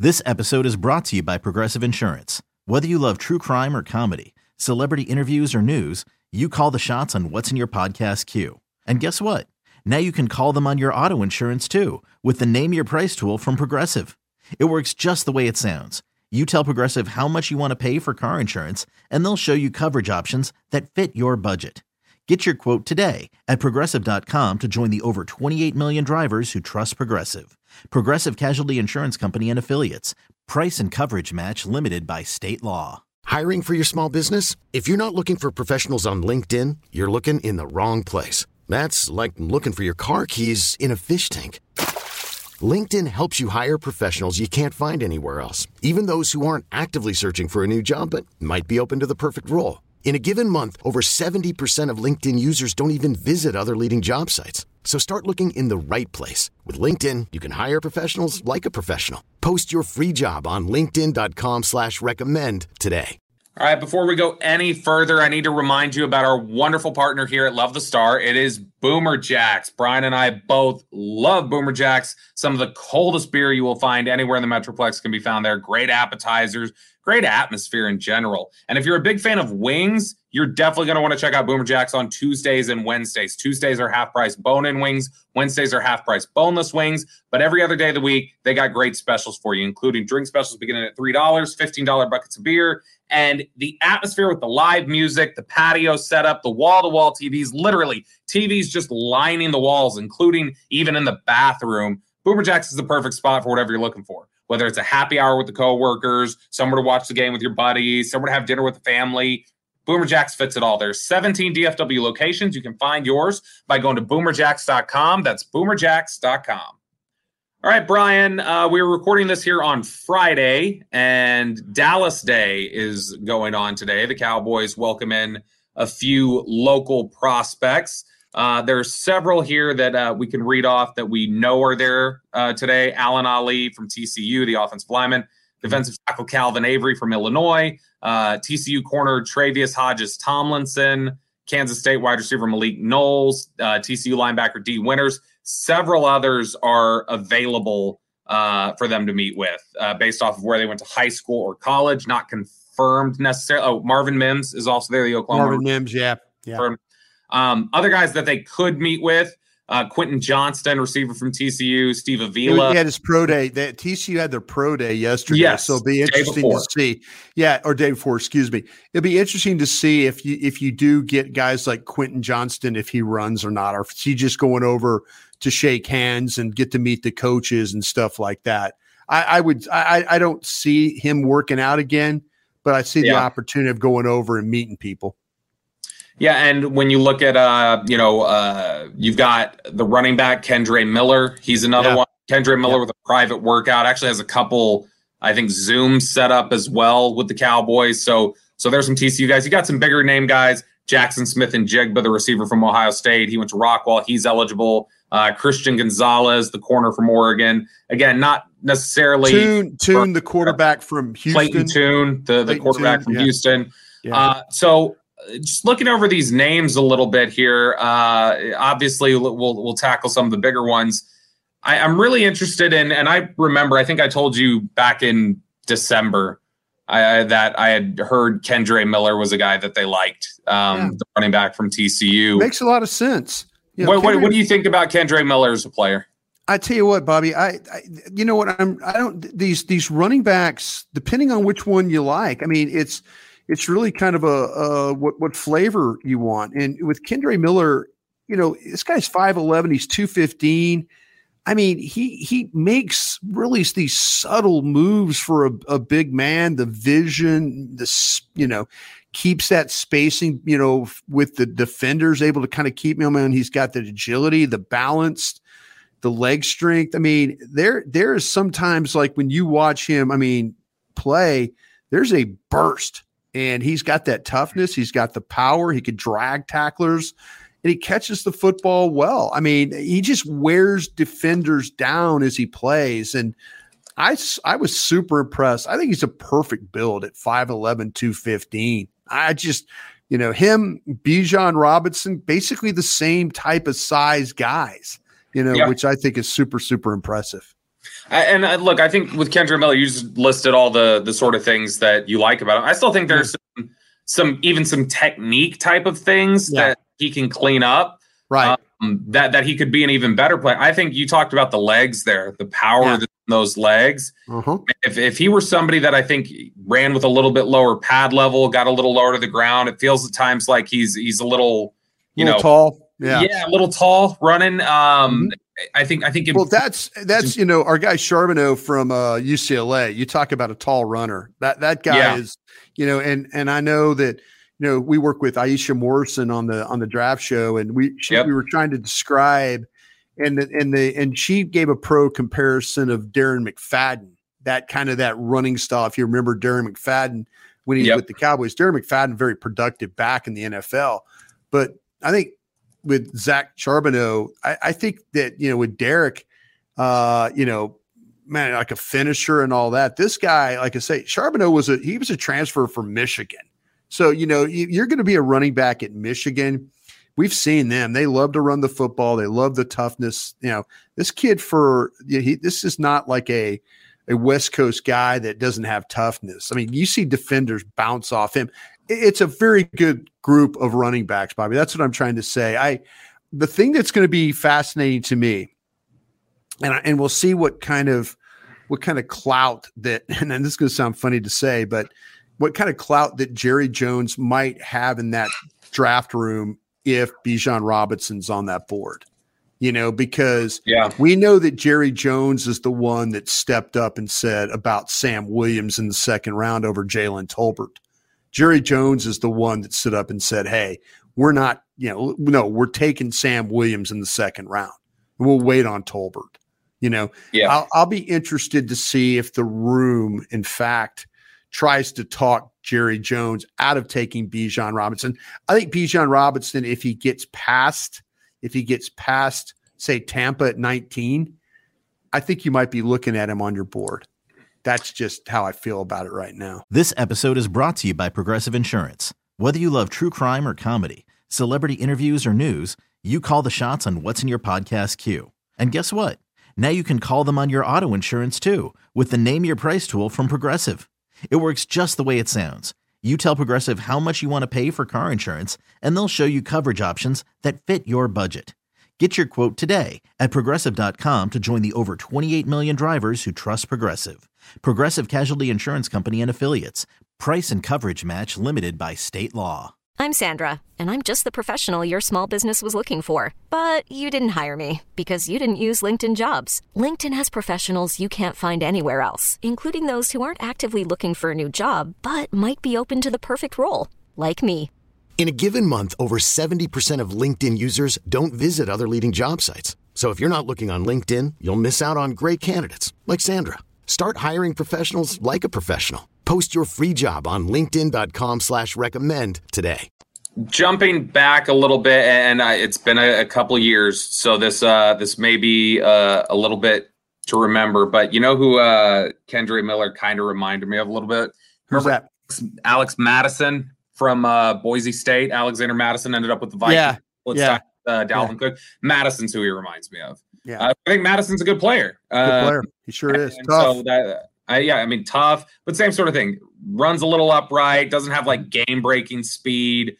This episode is brought to you by Progressive Insurance. Whether you love true crime or comedy, celebrity interviews or news, you call the shots on what's in your podcast queue. And guess what? Now you can call them on your auto insurance too with the Name Your Price tool from Progressive. It works just the way it sounds. You tell Progressive how much you want to pay for car insurance, and they'll show you coverage options that fit your budget. Get your quote today at Progressive.com to join the over 28 million drivers who trust Progressive. Progressive Casualty Insurance Company and Affiliates. Price and coverage match limited by state law. Hiring for your small business? If you're not looking for professionals on LinkedIn, you're looking in the wrong place. That's like looking for your car keys in a fish tank. LinkedIn helps you hire professionals you can't find anywhere else, even those who aren't actively searching for a new job but might be open to the perfect role. In a given month, over 70% of LinkedIn users don't even visit other leading job sites. So start looking in the right place. With LinkedIn, you can hire professionals like a professional. Post your free job on linkedin.com/recommend today. All right, before we go any further, I need to remind you about our wonderful partner here at Love the Star. It is Boomer Jacks. Brian and I both love Boomer Jacks. Some of the coldest beer you will find anywhere in the Metroplex can be found there. Great appetizers, great atmosphere in general. And if you're a big fan of wings, you're definitely going to want to check out Boomer Jacks on Tuesdays and Wednesdays. Tuesdays are half-price bone-in wings. Wednesdays are half-price boneless wings. But every other day of the week, they got great specials for you, including drink specials beginning at $3, $15 buckets of beer, and the atmosphere with the live music, the patio setup, the wall-to-wall TVs, literally TVs just lining the walls, including even in the bathroom. Boomer Jacks is the perfect spot for whatever you're looking for. Whether it's a happy hour with the coworkers, somewhere to watch the game with your buddies, somewhere to have dinner with the family, Boomer Jacks fits it all. There's 17 DFW locations. You can find yours by going to boomerjacks.com. That's boomerjacks.com. All right, Brian, we were recording this here on Friday, and Dallas Day is going on today. The Cowboys welcome in a few local prospects. There's several here that we can read off that we know are there today. Alan Ali from TCU, the offensive lineman. Defensive tackle Calvin Avery from Illinois. TCU corner Travius Hodges-Tomlinson. Kansas State wide receiver Malik Knowles. TCU linebacker D. Winters. Several others are available for them to meet with based off of where they went to high school or college. Not confirmed necessarily. Oh, Marvin Mims is also there. The Oklahoma Marvin Mims, yeah. Other guys that they could meet with, Quentin Johnston, receiver from TCU, Steve Avila. He had his pro day. TCU had their pro day yesterday, yes, so it'll be interesting to see. Yeah, or day before, excuse me. It'll be interesting to see if you do get guys like Quentin Johnston, if he runs or not, or if he's just going over to shake hands and get to meet the coaches and stuff like that. I don't see him working out again, but I see the opportunity of going over and meeting people. Yeah, and when you look at, you've got the running back, Kendre Miller. He's another one. Kendre Miller with a private workout. Actually has a couple, I think, Zooms set up as well with the Cowboys. So there's some TCU guys. You got some bigger name guys. Jackson Smith and Jigba, the receiver from Ohio State. He went to Rockwall. He's eligible. Christian Gonzalez, the corner from Oregon. Again, not necessarily. Tune, the quarterback from Houston. Clayton Tune, the quarterback from Houston. Yeah. So just looking over these names a little bit here, obviously we'll tackle some of the bigger ones. I'm really interested in, and I remember, I think I told you back in December that I had heard Kendre Miller was a guy that they liked, the running back from TCU. Makes a lot of sense. You know, what do you think about Kendre Miller as a player? I tell you what, Bobby, you know what, these running backs, depending on which one you like, I mean, it's really kind of a what flavor you want. And with Kendre Miller, you know, this guy's 5'11", he's 215. I mean, he makes really these subtle moves for a big man. The vision, keeps that spacing, with the defenders, able to kind of keep him in. He's got the agility, the balance, the leg strength. I mean, there is sometimes, like, when you watch him, play, there's a burst, and he's got that toughness. He's got the power. He could drag tacklers, and he catches the football well. I mean, he just wears defenders down as he plays. And I was super impressed. I think he's a perfect build at 5'11", 215. I just, him, Bijan Robinson, basically the same type of size guys, which I think is super, super impressive. Look, I think with Kendre Miller, you just listed all the sort of things that you like about him. I still think there's some technique type of things that he can clean up. Right. That he could be an even better player. I think you talked about the legs there, the power in those legs. If he were somebody that I think ran with a little bit lower pad level, got a little lower to the ground, it feels at times like he's a little, tall. Yeah, a little tall running. I think. Well, that's our guy Charbonneau from UCLA. You talk about a tall runner. That guy is, and I know that. We work with Aisha Morrison on the draft show, and we were trying to describe, and she gave a pro comparison of Darren McFadden, that running style. If you remember Darren McFadden when he was with the Cowboys, Darren McFadden, very productive back in the NFL. But I think with Zach Charbonneau, I think that, with Derek, man, like a finisher and all that, this guy, like I say, Charbonneau was a transfer from Michigan. So, you're going to be a running back at Michigan. We've seen them. They love to run the football. They love the toughness. This kid this is not like a West Coast guy that doesn't have toughness. I mean, you see defenders bounce off him. It's a very good group of running backs, Bobby. That's what I'm trying to say. The thing that's going to be fascinating to me, and we'll see what kind of clout that, and this is going to sound funny to say, but what kind of clout that Jerry Jones might have in that draft room if Bijan Robinson's on that board, because we know that Jerry Jones is the one that stepped up and said about Sam Williams in the second round over Jalen Tolbert. Jerry Jones is the one that stood up and said, hey, we're not, we're taking Sam Williams in the second round. We'll wait on Tolbert. I'll be interested to see if the room, in fact, tries to talk Jerry Jones out of taking Bijan Robinson. I think Bijan Robinson, if he gets past, say, Tampa at 19, I think you might be looking at him on your board. That's just how I feel about it right now. This episode is brought to you by Progressive Insurance. Whether you love true crime or comedy, celebrity interviews or news, you call the shots on what's in your podcast queue. And guess what? Now you can call them on your auto insurance too with the Name Your Price tool from Progressive. It works just the way it sounds. You tell Progressive how much you want to pay for car insurance, and they'll show you coverage options that fit your budget. Get your quote today at Progressive.com to join the over 28 million drivers who trust Progressive. Progressive Casualty Insurance Company and Affiliates. Price and coverage match limited by state law. I'm Sandra, and I'm just the professional your small business was looking for. But you didn't hire me because you didn't use LinkedIn Jobs. LinkedIn has professionals you can't find anywhere else, including those who aren't actively looking for a new job, but might be open to the perfect role, like me. In a given month, over 70% of LinkedIn users don't visit other leading job sites. So if you're not looking on LinkedIn, you'll miss out on great candidates like Sandra. Start hiring professionals like a professional. Post your free job on linkedin.com/recommend today. Jumping back a little bit, and it's been a couple of years, so this may be a little bit to remember, but you know who Kendre Miller kind of reminded me of a little bit? Who's that? Alex Madison from Boise State. Alexander Madison ended up with the Vikings. Dalvin Cook. Madison's who he reminds me of. I think Madison's a good player. Good player. He sure is. Tough. So tough, but same sort of thing. Runs a little upright, doesn't have like game-breaking speed,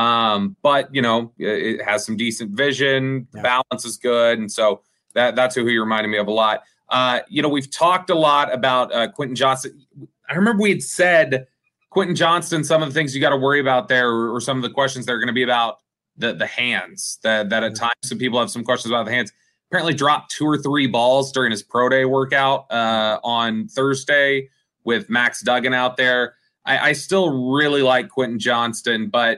but it has some decent vision. The balance is good, and so that's who he reminded me of a lot. We've talked a lot about Quentin Johnston. I remember we had said Quentin Johnston, some of the things you got to worry about there, or some of the questions that are going to be about the hands. That at times some people have some questions about the hands. Apparently dropped 2 or 3 balls during his pro day workout on Thursday with Max Duggan out there. I still really like Quentin Johnston, but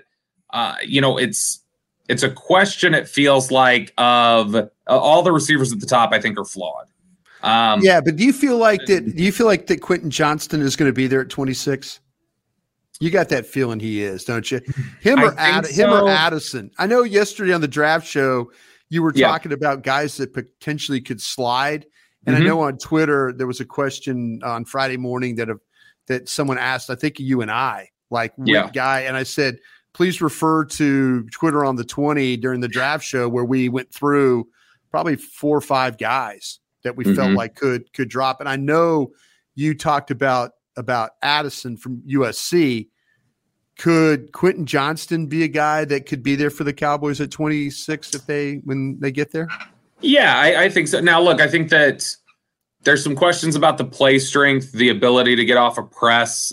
it's a question, it feels like, of all the receivers at the top I think are flawed. But do you feel like that Quentin Johnston is going to be there at 26? You got that feeling he is, don't you? Him or Addison. I know yesterday on the draft show you were talking about guys that potentially could slide. And I know on Twitter, there was a question on Friday morning that someone asked, I think you and I, like, what guy? And I said, please refer to Twitter on the 20 during the draft show where we went through probably 4 or 5 guys that we felt like could drop. And I know you talked about Addison from USC. Could Quentin Johnston be a guy that could be there for the Cowboys at 26 when they get there? Yeah, I think so. Now, look, I think that there's some questions about the play strength, the ability to get off of press.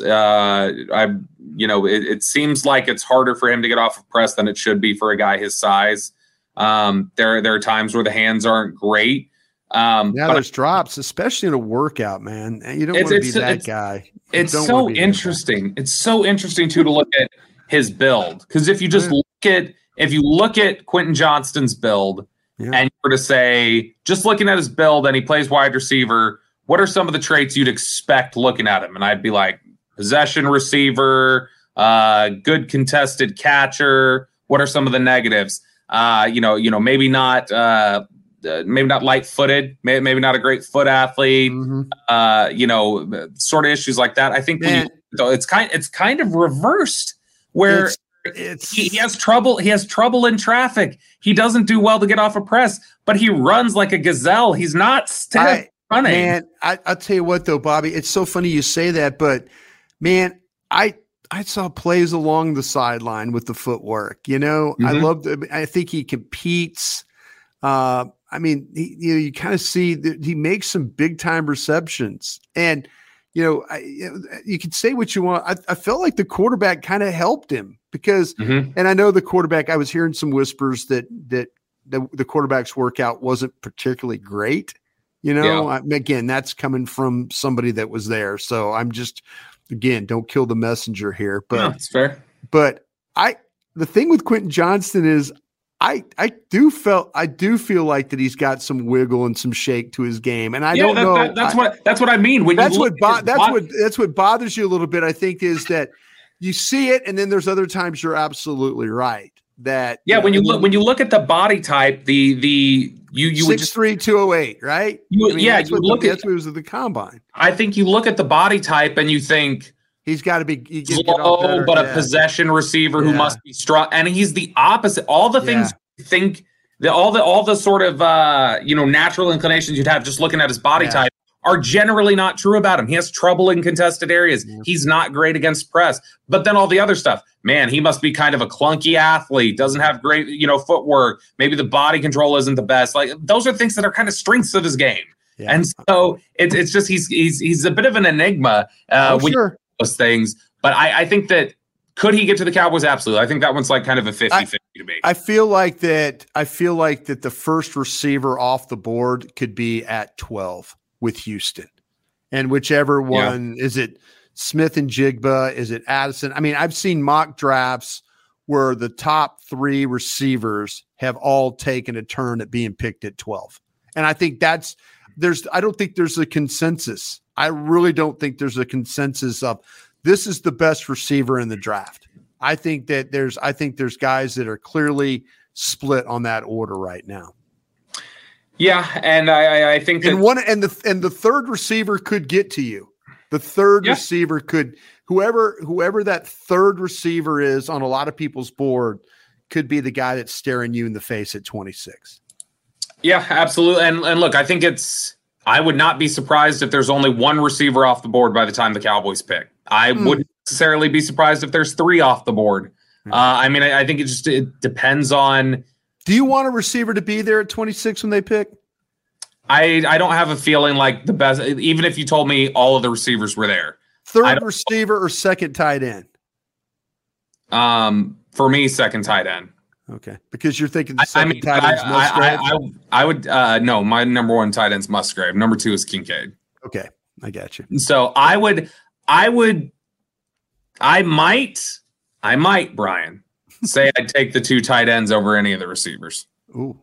It seems like it's harder for him to get off of press than it should be for a guy his size. There are times where the hands aren't great. There's drops, especially in a workout, man. You don't want to be that guy. It's so interesting. It's so interesting too to look at his build, because if you just look at Quentin Johnston's build, and you were to say, just looking at his build and he plays wide receiver, what are some of the traits you'd expect looking at him? And I'd be like, possession receiver, good contested catcher. What are some of the negatives? Maybe not light-footed, maybe not a great foot athlete. Sort of issues like that. I think it's kind of reversed where he has trouble. He has trouble in traffic. He doesn't do well to get off a press, but he runs like a gazelle. He's not stiff running. Man, I'll tell you what though, Bobby, it's so funny you say that, but man, I saw plays along the sideline with the footwork. I think he competes. You kind of see that he makes some big time receptions, and you can say what you want. I felt like the quarterback kind of helped him because, and I know the quarterback. I was hearing some whispers that the quarterback's workout wasn't particularly great. Again, that's coming from somebody that was there. So I'm just, again, don't kill the messenger here. But that's fair. But the thing with Quentin Johnston is, I do feel like that he's got some wiggle and some shake to his game, and I don't know. That's what I mean. When that's what bothers you a little bit. I think is that you see it, and then there's other times you're absolutely right that when you look at the body type, you 6'3", 208, right? That's what it was at the combine. I think you look at the body type and you think, he's got to be slow, but a possession receiver who must be strong. And he's the opposite. All the things you think, all the sort of natural inclinations you'd have just looking at his body type are generally not true about him. He has trouble in contested areas. Yeah. He's not great against press. But then all the other stuff, man, he must be kind of a clunky athlete, doesn't have great, footwork. Maybe the body control isn't the best. Like, those are things that are kind of strengths of his game. Yeah. And so it's just he's a bit of an enigma those things. But I think that could he get to the Cowboys? Absolutely. I think that one's like kind of a 50-50 to me. I feel like that the first receiver off the board could be at 12 with Houston. And whichever one, is it Smith and Jigba? Is it Addison? I mean, I've seen mock drafts where the top three receivers have all taken a turn at being picked at 12. And I think I don't think there's a consensus. I really don't think there's a consensus of this is the best receiver in the draft. I think there's guys that are clearly split on that order right now. Yeah, and I think that the third receiver could get to you. The third receiver could whoever that third receiver is on a lot of people's board could be the guy that's staring you in the face at 26. Yeah, absolutely. And look, I think I would not be surprised if there's only one receiver off the board by the time the Cowboys pick. I wouldn't necessarily be surprised if there's three off the board. I think it depends on. Do you want a receiver to be there at 26 when they pick? I don't have a feeling like the best, even if you told me all of the receivers were there. Third receiver or second tight end? For me, second tight end. Okay, because you're thinking the second tight end's Musgrave? I would no, my number one tight end's Musgrave. Number two is Kincaid. Okay, I got you. So I might, Brian, say I'd take the two tight ends over any of the receivers. Ooh.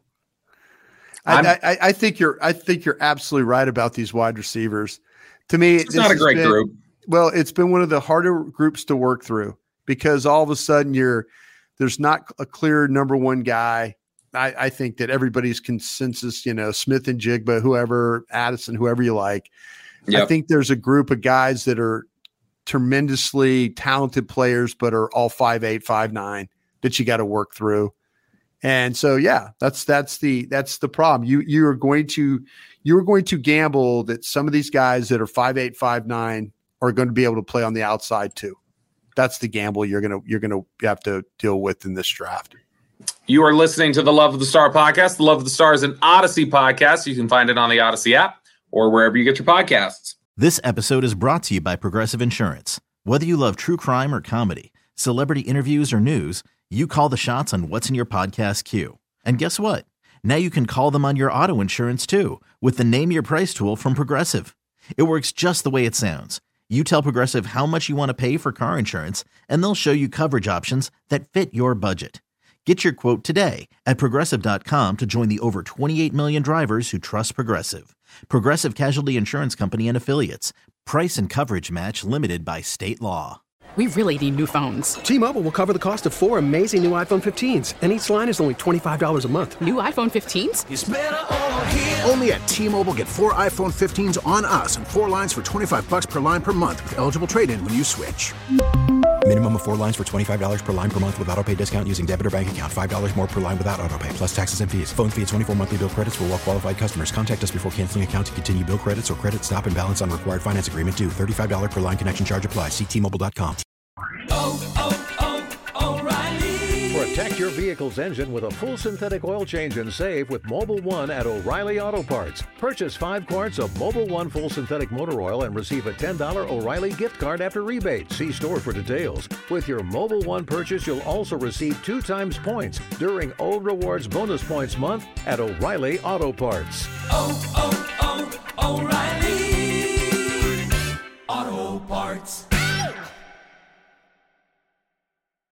I think you're absolutely right about these wide receivers. To me, it's not a great group. Well, it's been one of the harder groups to work through because all of a sudden there's not a clear number one guy. I think that everybody's consensus, Smith and Jigba, whoever, Addison, whoever you like. Yep. I think there's a group of guys that are tremendously talented players, but are all 5'8", 5'9", that you got to work through. And so, that's the problem. you're going to gamble that some of these guys that are 5'8", 5'9" are going to be able to play on the outside too. That's the gamble you're gonna have to deal with in this draft. You are listening to the Love of the Star podcast. The Love of the Star is an Odyssey podcast. You can find it on the Odyssey app or wherever you get your podcasts. This episode is brought to you by Progressive Insurance. Whether you love true crime or comedy, celebrity interviews or news, you call the shots on what's in your podcast queue. And guess what? Now you can call them on your auto insurance too with the Name Your Price tool from Progressive. It works just the way it sounds. You tell Progressive how much you want to pay for car insurance, and they'll show you coverage options that fit your budget. Get your quote today at Progressive.com to join the over 28 million drivers who trust Progressive. Progressive Casualty Insurance Company and Affiliates. Price and coverage match limited by state law. We really need new phones. T-Mobile will cover the cost of 4 amazing new iPhone 15s, and each line is only $25 a month. New iPhone 15s? It's better over here. Only at T-Mobile, get 4 iPhone 15s on us and 4 lines for $25 per line per month with eligible trade-in when you switch. Minimum of 4 lines for $25 per line per month with autopay discount using debit or bank account. $5 more per line without autopay, plus taxes and fees. Phone fee at 24 monthly bill credits for well-qualified customers. Contact us before canceling account to continue bill credits or credit stop and balance on required finance agreement due. $35 per line connection charge applies. See T-Mobile.com. O'Reilly. Protect your vehicle's engine with a full synthetic oil change and save with Mobil 1 at O'Reilly Auto Parts. Purchase 5 quarts of Mobil 1 full synthetic motor oil and receive a $10 O'Reilly gift card after rebate. See store for details. With your Mobil 1 purchase, you'll also receive 2 times points during O Rewards Bonus Points Month at O'Reilly Auto Parts. O'Reilly.